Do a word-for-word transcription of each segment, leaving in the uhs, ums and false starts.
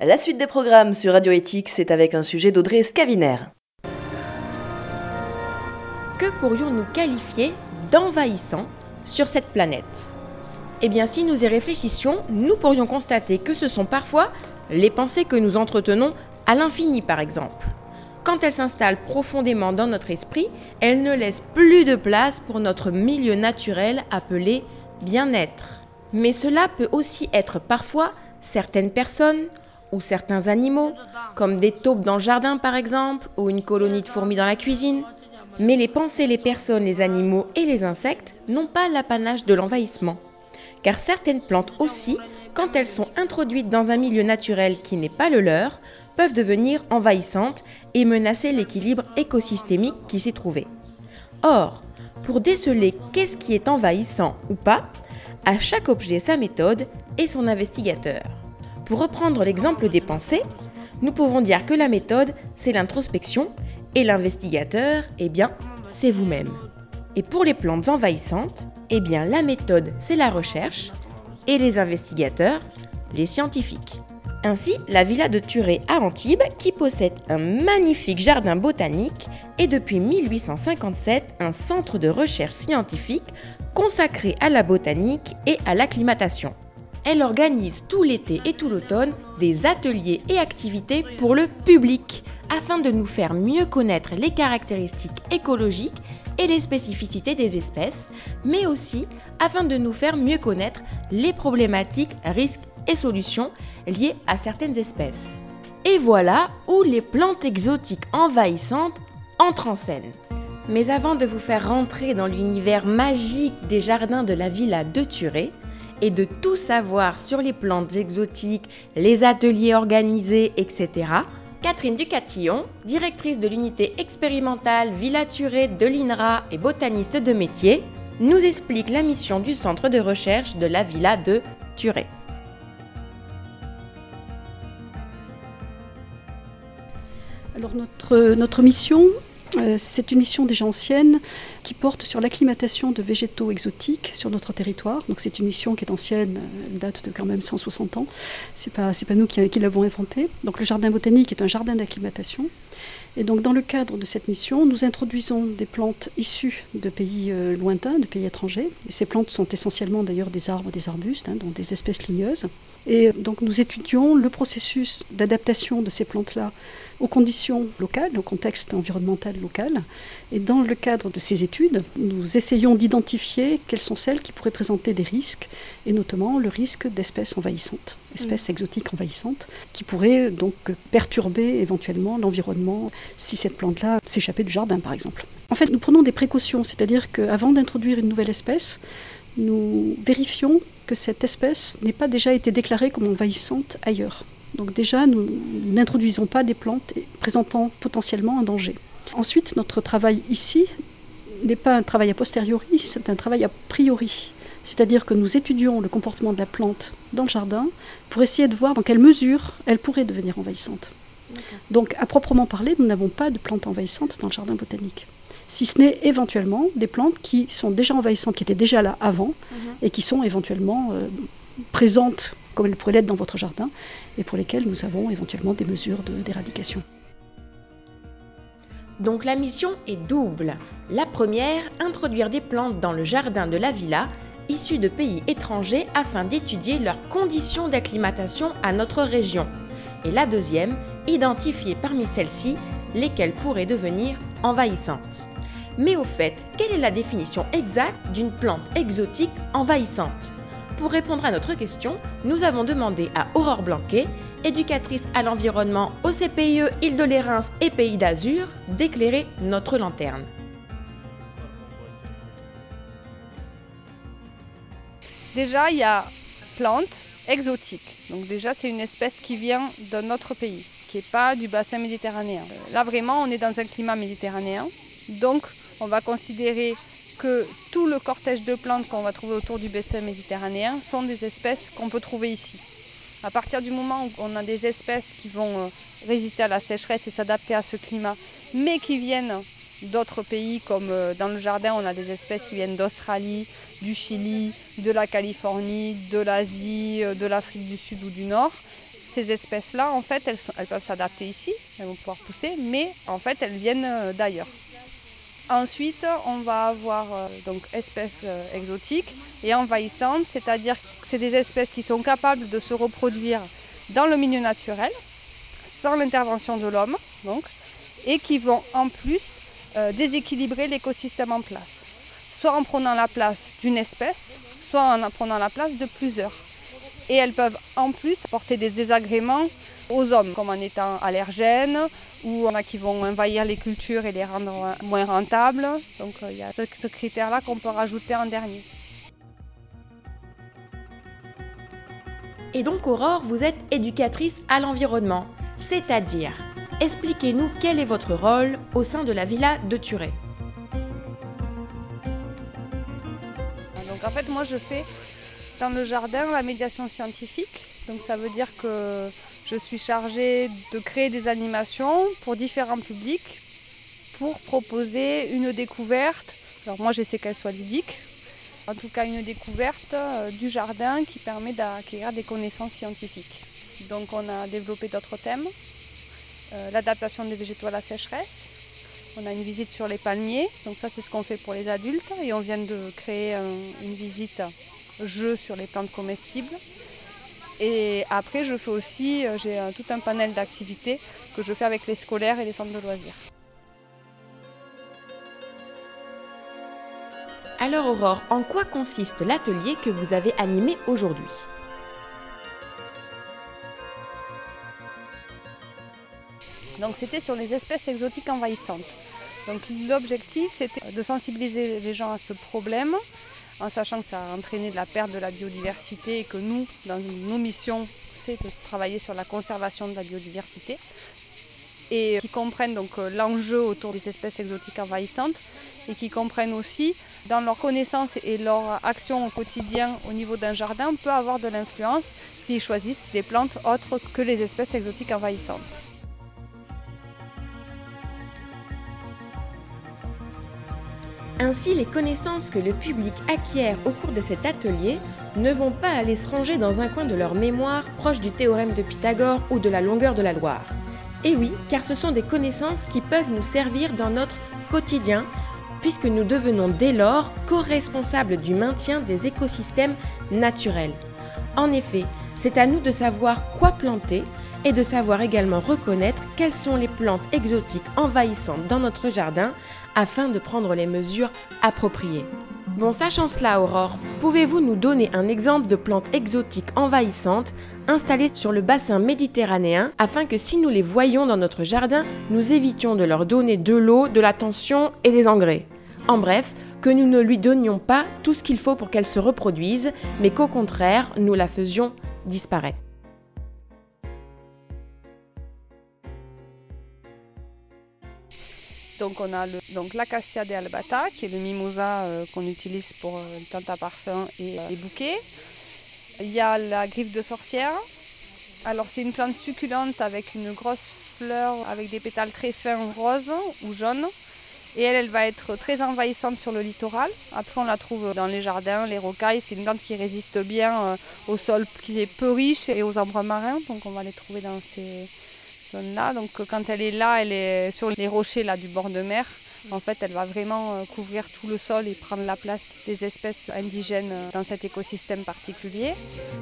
La suite des programmes sur Radio Éthique, c'est avec un sujet d'Audrey Scaviner. Que pourrions-nous qualifier d'envahissant sur cette planète ? Eh bien, si nous y réfléchissions, nous pourrions constater que ce sont parfois les pensées que nous entretenons à l'infini, par exemple. Quand elles s'installent profondément dans notre esprit, elles ne laissent plus de place pour notre milieu naturel appelé bien-être. Mais cela peut aussi être parfois certaines personnes ou certains animaux, comme des taupes dans le jardin par exemple, ou une colonie de fourmis dans la cuisine. Mais les pensées, les personnes, les animaux et les insectes n'ont pas l'apanage de l'envahissement. Car certaines plantes aussi, quand elles sont introduites dans un milieu naturel qui n'est pas le leur, peuvent devenir envahissantes et menacer l'équilibre écosystémique qui s'y trouvait. Or, pour déceler qu'est-ce qui est envahissant ou pas, à chaque objet sa méthode et son investigateur. Pour reprendre l'exemple des pensées, nous pouvons dire que la méthode, c'est l'introspection, et l'investigateur, eh bien, c'est vous-même. Et pour les plantes envahissantes, eh bien, la méthode, c'est la recherche, et les investigateurs, les scientifiques. Ainsi, la villa de Thurey à Antibes, qui possède un magnifique jardin botanique, est depuis mille huit cent cinquante-sept un centre de recherche scientifique consacré à la botanique et à l'acclimatation. Elle organise tout l'été et tout l'automne des ateliers et activités pour le public, afin de nous faire mieux connaître les caractéristiques écologiques et les spécificités des espèces, mais aussi afin de nous faire mieux connaître les problématiques, risques et solutions liées à certaines espèces. Et voilà où les plantes exotiques envahissantes entrent en scène. Mais avant de vous faire rentrer dans l'univers magique des jardins de la villa de Thurey, et de tout savoir sur les plantes exotiques, les ateliers organisés, et cetera, Catherine Ducatillon, directrice de l'unité expérimentale Villa Thurey de l'I N R A et botaniste de métier, nous explique la mission du centre de recherche de la villa de Thurey. Alors notre, notre mission, euh, c'est une mission déjà ancienne qui porte sur l'acclimatation de végétaux exotiques sur notre territoire. Donc c'est une mission qui est ancienne, elle date de quand même cent soixante ans. C'est pas, c'est pas nous qui, qui l'avons inventée. Donc le jardin botanique est un jardin d'acclimatation. Et donc dans le cadre de cette mission, nous introduisons des plantes issues de pays euh, lointains, de pays étrangers. Et ces plantes sont essentiellement d'ailleurs des arbres, des arbustes, hein, donc des espèces ligneuses. Et donc nous étudions le processus d'adaptation de ces plantes-là aux conditions locales, au contexte environnemental local. Et dans le cadre de ces études, nous essayons d'identifier quelles sont celles qui pourraient présenter des risques, et notamment le risque d'espèces envahissantes, espèces mmh. exotiques envahissantes, qui pourraient donc perturber éventuellement l'environnement si cette plante-là s'échappait du jardin, par exemple. En fait, nous prenons des précautions, c'est-à-dire qu'avant d'introduire une nouvelle espèce, nous vérifions que cette espèce n'ait pas déjà été déclarée comme envahissante ailleurs. Donc déjà, nous n'introduisons pas des plantes présentant potentiellement un danger. Ensuite, notre travail ici n'est pas un travail a posteriori, c'est un travail a priori. C'est-à-dire que nous étudions le comportement de la plante dans le jardin pour essayer de voir dans quelle mesure elle pourrait devenir envahissante. D'accord. Donc, à proprement parler, nous n'avons pas de plantes envahissantes dans le jardin botanique. Si ce n'est éventuellement des plantes qui sont déjà envahissantes, qui étaient déjà là avant, mm-hmm. et qui sont éventuellement euh, présentes comme elles pourraient l'être dans votre jardin, et pour lesquelles nous avons éventuellement des mesures de, d'éradication. Donc la mission est double. La première, introduire des plantes dans le jardin de la villa, issues de pays étrangers afin d'étudier leurs conditions d'acclimatation à notre région. Et la deuxième, identifier parmi celles-ci lesquelles pourraient devenir envahissantes. Mais au fait, quelle est la définition exacte d'une plante exotique envahissante ? Pour répondre à notre question, nous avons demandé à Aurore Blanquet, éducatrice à l'environnement au C P I E Île-de-les-Reims et Pays d'Azur, d'éclairer notre lanterne. Déjà, il y a plante exotique. Donc déjà, c'est une espèce qui vient d'un autre pays, qui n'est pas du bassin méditerranéen. Là, vraiment, on est dans un climat méditerranéen. Donc, on va considérer que tout le cortège de plantes qu'on va trouver autour du bassin méditerranéen sont des espèces qu'on peut trouver ici. À partir du moment où on a des espèces qui vont résister à la sécheresse et s'adapter à ce climat, mais qui viennent d'autres pays, comme dans le jardin, on a des espèces qui viennent d'Australie, du Chili, de la Californie, de l'Asie, de l'Afrique du Sud ou du Nord. Ces espèces-là, en fait, elles, sont, elles peuvent s'adapter ici, elles vont pouvoir pousser, mais en fait, elles viennent d'ailleurs. Ensuite, on va avoir euh, donc espèces euh, exotiques et envahissantes, c'est-à-dire que c'est des espèces qui sont capables de se reproduire dans le milieu naturel, sans l'intervention de l'homme, donc, et qui vont en plus euh, déséquilibrer l'écosystème en place, soit en prenant la place d'une espèce, soit en prenant la place de plusieurs. Et elles peuvent en plus apporter des désagréments aux hommes, comme en étant allergènes, ou il y en a qui vont envahir les cultures et les rendre moins rentables. Donc il y a ce, ce critère-là qu'on peut rajouter en dernier. Et donc Aurore, vous êtes éducatrice à l'environnement, c'est-à-dire, expliquez-nous quel est votre rôle au sein de la villa de Thurey. Donc en fait, moi je fais dans le jardin la médiation scientifique. Donc ça veut dire que je suis chargée de créer des animations pour différents publics pour proposer une découverte. Alors moi j'essaie qu'elle soit ludique. En tout cas une découverte du jardin qui permet d'acquérir des connaissances scientifiques. Donc on a développé d'autres thèmes. Euh, l'adaptation des végétaux à la sécheresse. On a une visite sur les palmiers. Donc ça c'est ce qu'on fait pour les adultes. Et on vient de créer un, une visite jeu sur les plantes comestibles. Et après, je fais aussi, j'ai tout un panel d'activités que je fais avec les scolaires et les centres de loisirs. Alors Aurore, en quoi consiste l'atelier que vous avez animé aujourd'hui ? Donc c'était sur les espèces exotiques envahissantes. Donc l'objectif, c'était de sensibiliser les gens à ce problème, en sachant que ça a entraîné de la perte de la biodiversité et que nous, dans nos missions, c'est de travailler sur la conservation de la biodiversité. Et qui comprennent donc l'enjeu autour des espèces exotiques envahissantes et qui comprennent aussi, dans leur connaissance et leur action au quotidien au niveau d'un jardin, peut avoir de l'influence s'ils choisissent des plantes autres que les espèces exotiques envahissantes. Ainsi, les connaissances que le public acquiert au cours de cet atelier ne vont pas aller se ranger dans un coin de leur mémoire proche du théorème de Pythagore ou de la longueur de la Loire. Et oui, car ce sont des connaissances qui peuvent nous servir dans notre quotidien, puisque nous devenons dès lors co-responsables du maintien des écosystèmes naturels. En effet, c'est à nous de savoir quoi planter et de savoir également reconnaître quelles sont les plantes exotiques envahissantes dans notre jardin afin de prendre les mesures appropriées. Bon, sachant cela, Aurore, pouvez-vous nous donner un exemple de plantes exotiques envahissantes installées sur le bassin méditerranéen afin que si nous les voyons dans notre jardin, nous évitions de leur donner de l'eau, de l'attention et des engrais. En bref, que nous ne lui donnions pas tout ce qu'il faut pour qu'elle se reproduise, mais qu'au contraire, nous la faisions disparaître. Donc on a le, donc l'acacia de albata, qui est le mimosa euh, qu'on utilise pour euh, les plantes à parfum et euh, les bouquets. Il y a la griffe de sorcière. Alors c'est une plante succulente avec une grosse fleur avec des pétales très fins roses ou jaunes. Et elle, elle va être très envahissante sur le littoral. Après on la trouve dans les jardins, les rocailles. C'est une plante qui résiste bien euh, au sol qui est peu riche et aux embruns marins. Donc on va les trouver dans ces zones-là. Donc quand elle est là, elle est sur les rochers là, du bord de mer. En fait, elle va vraiment couvrir tout le sol et prendre la place des espèces indigènes dans cet écosystème particulier.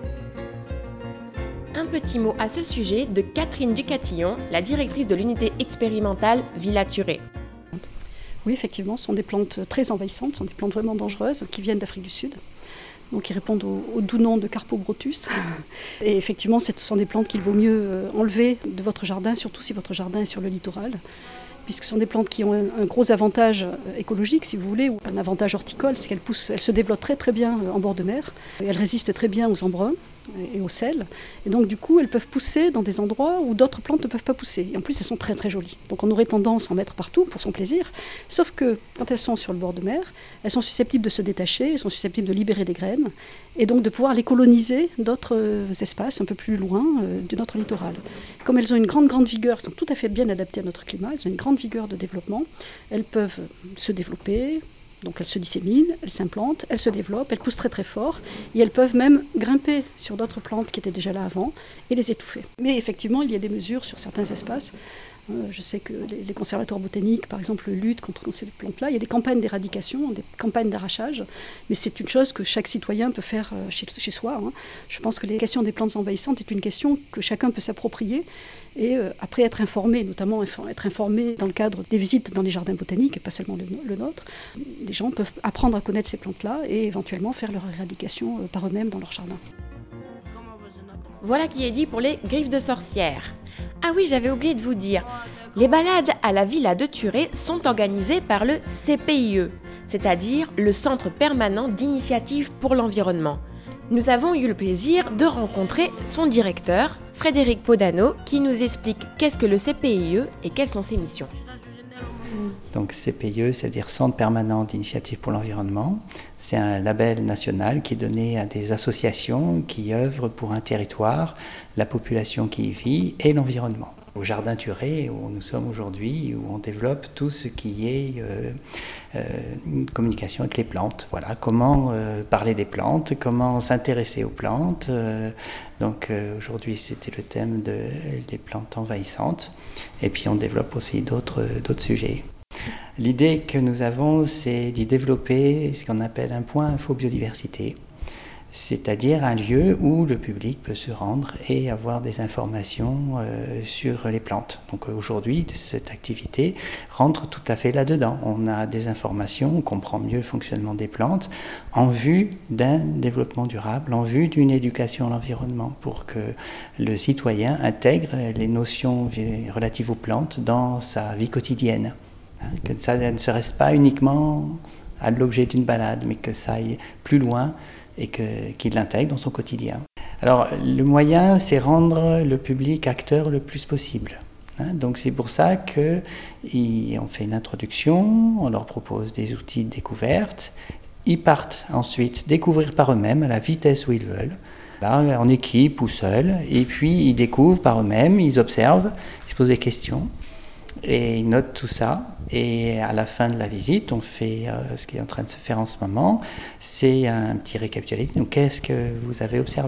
Un petit mot à ce sujet de Catherine Ducatillon, la directrice de l'unité expérimentale Villa Thurey. Oui, effectivement, ce sont des plantes très envahissantes, ce sont des plantes vraiment dangereuses qui viennent d'Afrique du Sud. Donc, ils répondent au, au doux nom de Carpobrotus. Et effectivement, ce sont des plantes qu'il vaut mieux enlever de votre jardin, surtout si votre jardin est sur le littoral, puisque ce sont des plantes qui ont un, un gros avantage écologique, si vous voulez, ou un avantage horticole, c'est qu'elles poussent, elles se développent très très bien en bord de mer, et elles résistent très bien aux embruns et au sel, et donc du coup elles peuvent pousser dans des endroits où d'autres plantes ne peuvent pas pousser, et en plus elles sont très très jolies, donc on aurait tendance à en mettre partout pour son plaisir, sauf que quand elles sont sur le bord de mer, elles sont susceptibles de se détacher, elles sont susceptibles de libérer des graines, et donc de pouvoir les coloniser d'autres espaces un peu plus loin euh, de notre littoral. Comme elles ont une grande grande vigueur, elles sont tout à fait bien adaptées à notre climat, elles ont une grande vigueur de développement, elles peuvent se développer, Donc elles se disséminent, elles s'implantent, elles se développent, elles poussent très très fort et elles peuvent même grimper sur d'autres plantes qui étaient déjà là avant et les étouffer. Mais effectivement, il y a des mesures sur certains espaces. Euh, je sais que les, les conservatoires botaniques, par exemple, luttent contre ces plantes-là. Il y a des campagnes d'éradication, des campagnes d'arrachage, mais c'est une chose que chaque citoyen peut faire euh, chez, chez soi. Hein. Je pense que la question des plantes envahissantes est une question que chacun peut s'approprier et euh, après être informé, notamment être informé dans le cadre des visites dans les jardins botaniques, et pas seulement le, le nôtre. Les gens peuvent apprendre à connaître ces plantes-là et éventuellement faire leur éradication euh, par eux-mêmes dans leur jardin. Voilà qui est dit pour les griffes de sorcières. Ah oui, j'avais oublié de vous dire, les balades à la villa de Thurey sont organisées par le C P I E, c'est-à-dire le Centre permanent d'initiative pour l'environnement. Nous avons eu le plaisir de rencontrer son directeur, Frédéric Podano, qui nous explique qu'est-ce que le C P I E et quelles sont ses missions. Donc C P I E, c'est-à-dire Centre permanent d'initiative pour l'environnement. C'est un label national qui est donné à des associations qui œuvrent pour un territoire, la population qui y vit et l'environnement. Au Jardin Thurey, où nous sommes aujourd'hui, où on développe tout ce qui est euh, euh, communication avec les plantes. Voilà, comment euh, parler des plantes, comment s'intéresser aux plantes. Euh, donc euh, aujourd'hui, c'était le thème de, des plantes envahissantes. Et puis on développe aussi d'autres, d'autres sujets. L'idée que nous avons, c'est d'y développer ce qu'on appelle un point info-biodiversité, c'est-à-dire un lieu où le public peut se rendre et avoir des informations euh, sur les plantes. Donc aujourd'hui, cette activité rentre tout à fait là-dedans. On a des informations, on comprend mieux le fonctionnement des plantes en vue d'un développement durable, en vue d'une éducation à l'environnement, pour que le citoyen intègre les notions relatives aux plantes dans sa vie quotidienne. Que ça ne se reste pas uniquement à l'objet d'une balade, mais que ça aille plus loin et que, qu'il l'intègre dans son quotidien. Alors, le moyen, c'est rendre le public acteur le plus possible. Hein, donc, c'est pour ça qu'on fait une introduction, on leur propose des outils de découverte. Ils partent ensuite découvrir par eux-mêmes à la vitesse où ils veulent, là, en équipe ou seuls. Et puis, ils découvrent par eux-mêmes, ils observent, ils se posent des questions. Et ils notent tout ça, et à la fin de la visite, on fait euh, ce qui est en train de se faire en ce moment, c'est un petit récapitulatif. Donc, qu'est-ce que vous avez observé ?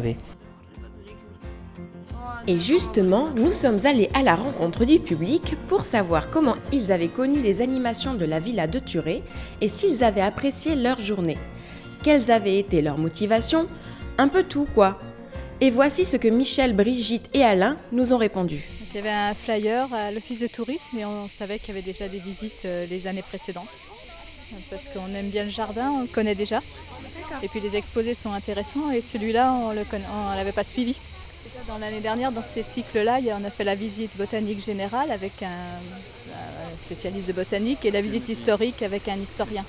Et justement, nous sommes allés à la rencontre du public pour savoir comment ils avaient connu les animations de la villa de Thurey et s'ils avaient apprécié leur journée. Quelles avaient été leurs motivations ? Un peu tout, quoi. Et voici ce que Michel, Brigitte et Alain nous ont répondu. Il y avait un flyer à l'office de tourisme et on savait qu'il y avait déjà des visites les années précédentes. Parce qu'on aime bien le jardin, on le connaît déjà. Et puis les exposés sont intéressants et celui-là, on ne l'avait pas suivi. Dans l'année dernière, dans ces cycles-là, on a fait la visite botanique générale avec un, un spécialiste de botanique et la visite historique avec un historien.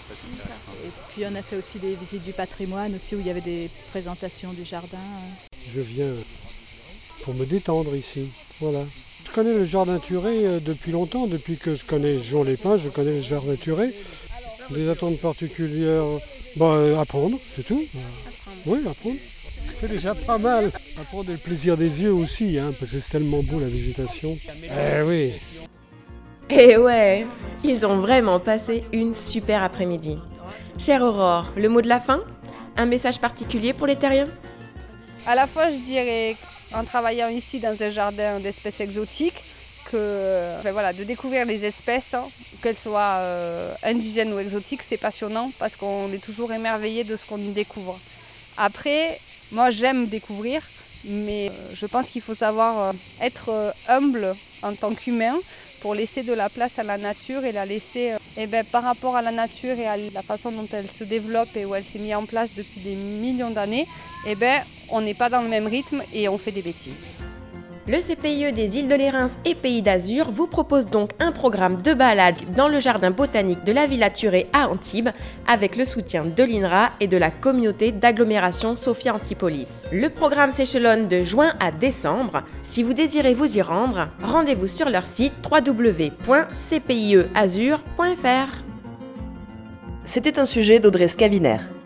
Et puis on a fait aussi des visites du patrimoine aussi où il y avait des présentations du jardin. Je viens pour me détendre ici, voilà. Je connais le Jardin Thurey depuis longtemps, depuis que je connais Jean Lépin, je connais le Jardin Thurey. Des attentes particulières, bah, apprendre, c'est tout. Oui, apprendre. C'est déjà pas mal. Apprendre le plaisir des yeux aussi, hein, parce que c'est tellement beau la végétation. Eh oui. Et ouais, ils ont vraiment passé une super après-midi. Chère Aurore, le mot de la fin ? Un message particulier pour les terriens ? À la fois, je dirais, en travaillant ici dans un jardin d'espèces exotiques, que, enfin, voilà, de découvrir les espèces, hein, qu'elles soient euh, indigènes ou exotiques, c'est passionnant parce qu'on est toujours émerveillé de ce qu'on y découvre. Après, moi j'aime découvrir, mais euh, je pense qu'il faut savoir euh, être euh, humble en tant qu'humain pour laisser de la place à la nature et la laisser, euh, eh ben, par rapport à la nature et à la façon dont elle se développe et où elle s'est mise en place depuis des millions d'années, eh ben, on n'est pas dans le même rythme et on fait des bêtises. Le C P I E des îles de Lérins et Pays d'Azur vous propose donc un programme de balade dans le jardin botanique de la Villa Thurey à Antibes avec le soutien de l'I N R A et de la communauté d'agglomération Sophia Antipolis. Le programme s'échelonne de juin à décembre. Si vous désirez vous y rendre, rendez-vous sur leur site w w w point c p i e azur point f r. C'était un sujet d'Audrey Scaviner.